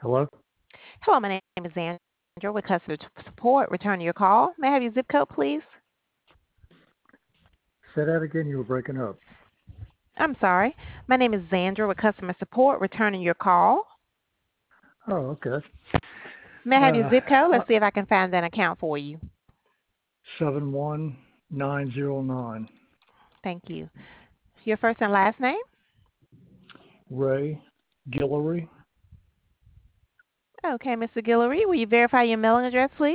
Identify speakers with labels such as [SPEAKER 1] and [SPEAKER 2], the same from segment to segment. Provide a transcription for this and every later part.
[SPEAKER 1] Hello?
[SPEAKER 2] Hello, my name is Sandra with customer support. Returning your call. May I have your zip code, please?
[SPEAKER 1] Say that again. You were breaking up.
[SPEAKER 2] I'm sorry. My name is Sandra with customer support. Returning your call.
[SPEAKER 1] Oh, okay.
[SPEAKER 2] May I have your
[SPEAKER 1] Uh,
[SPEAKER 2] zip code? Let's see if I can find that account for you.
[SPEAKER 1] 71909.
[SPEAKER 2] Thank you. Your first and last name?
[SPEAKER 1] Ray Guillory.
[SPEAKER 2] Okay, Mr. Guillory, will you verify your mailing address, please?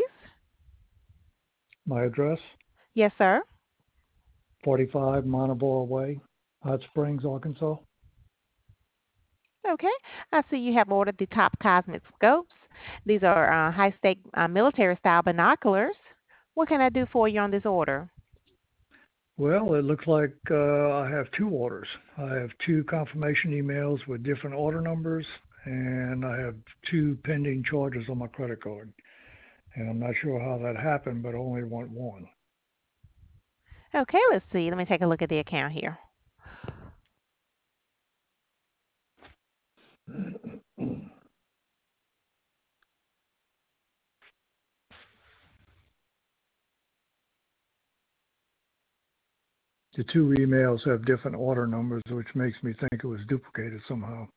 [SPEAKER 1] My address,
[SPEAKER 2] Yes, sir.
[SPEAKER 1] 45 Monteboro Way, Hot Springs, Arkansas.
[SPEAKER 2] Okay. I see you have ordered the top cosmic scopes. These are high-stake military-style binoculars. What can I do for you on this order?
[SPEAKER 1] Well, it looks like I have two orders. I have two confirmation emails with different order numbers, and I have two pending charges on my credit card. And I'm not sure how that happened, but I only want one.
[SPEAKER 2] Okay, let's see. Let me take a look at the account here.
[SPEAKER 1] The two emails have different order numbers, which makes me think it was duplicated somehow.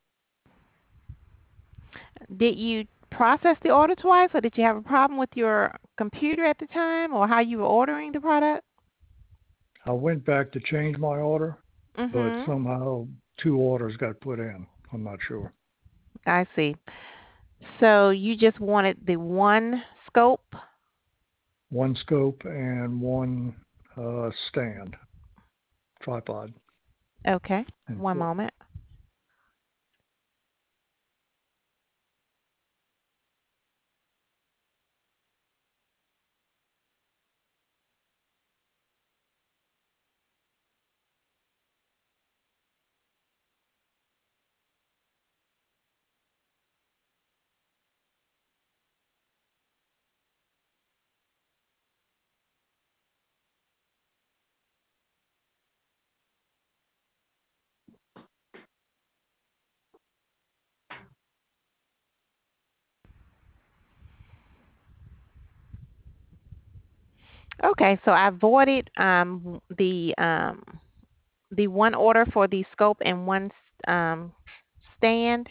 [SPEAKER 2] Did you process the order twice, or did you have a problem with your computer at the time, or how you were ordering the product?
[SPEAKER 1] I went back to change my order, but
[SPEAKER 2] Mm-hmm.
[SPEAKER 1] somehow two orders got put in. I'm not sure.
[SPEAKER 2] I see. So you just wanted the one scope?
[SPEAKER 1] One scope and one stand, tripod.
[SPEAKER 2] Okay.
[SPEAKER 1] And
[SPEAKER 2] One moment. Okay, so I voided the one order for the scope and one um, stand.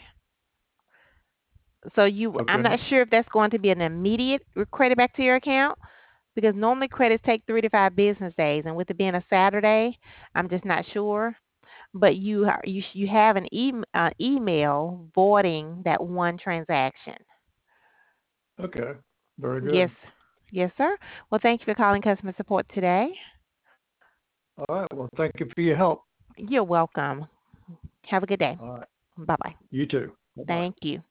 [SPEAKER 2] So I'm
[SPEAKER 1] okay,
[SPEAKER 2] not sure if that's going to be an immediate credit back to your account because normally credits take 3 to 5 business days, and with it being a Saturday, I'm just not sure. But you have an email voiding that one transaction.
[SPEAKER 1] okay, very
[SPEAKER 2] Yes,
[SPEAKER 1] good.
[SPEAKER 2] yes, sir. Well, thank you for calling customer support today.
[SPEAKER 1] All right, well, thank you for your help.
[SPEAKER 2] You're welcome. Have a good day.
[SPEAKER 1] All right,
[SPEAKER 2] Bye bye.
[SPEAKER 1] you too. Bye bye.
[SPEAKER 2] Thank you.